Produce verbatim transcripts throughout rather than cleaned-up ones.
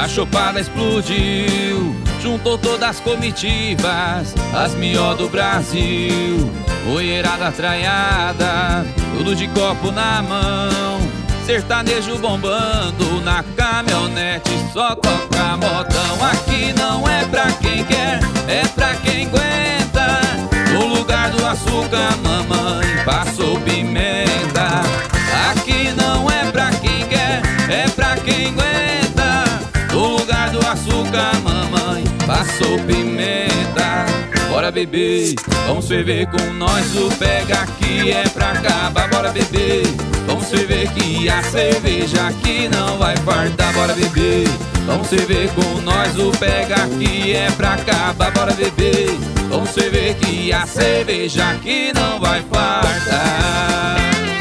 A chopada explodiu, juntou todas as comitivas, as mió do Brasil. Oeirada traiada, tudo de copo na mão, sertanejo bombando na caminhonete, só toca modão. Aqui não é pra quem quer, é pra quem aguenta. No lugar do açúcar, mamãe passou pimenta. Aqui não é pra quem quer, é pra quem aguenta. No lugar do açúcar, mamãe passou pimenta. Bora beber, vamos ferver com nós, o pega aqui é pra acabar. Bora beber, vamos ferver que a cerveja aqui não vai fartar. Bora beber, vamos ferver com nós, o pega aqui é pra acabar. Bora beber, vamos ferver que a cerveja aqui não vai fartar.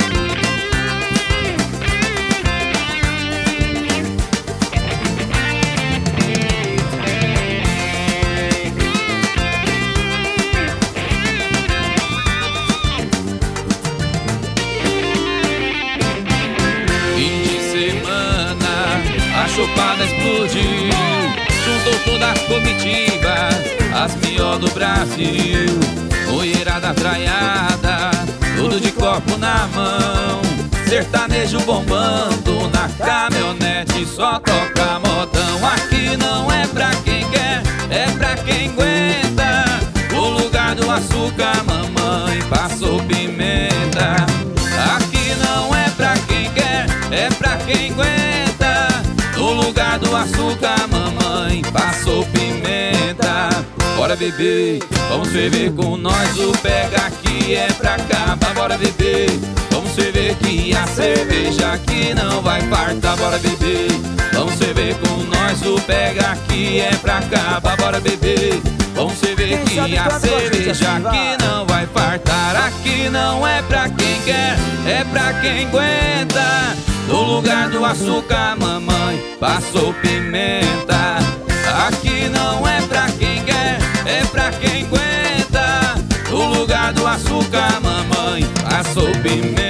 A chopada explodiu, juntou todas as comitivas, as mió do Brasil. Oeirada traiada, tudo de copo na mão, sertanejo bombando na caminhonete, só toca modão. Aqui não é pra quem quer, é pra quem aguenta. No lugar do açúcar, mamãe passou pimenta. Aqui não é pra quem quer, é pra quem aguenta. No lugar do açúcar, mamãe passou pimenta. Bora beber, vamos ferver com nós, o pega aqui é pra acabar. Bora beber, vamos ferver que a cerveja aqui não vai fartar. Bora beber, vamos ferver com nós, o pega aqui é pra acabar. Bora beber, vamos ferver que a cerveja aqui não vai fartar. Aqui não é pra quem quer, é pra quem aguenta. No lugar do açúcar, mamãe passou pimenta. Aqui não é pra quem quer, é pra quem aguenta. No lugar do açúcar, mamãe passou pimenta.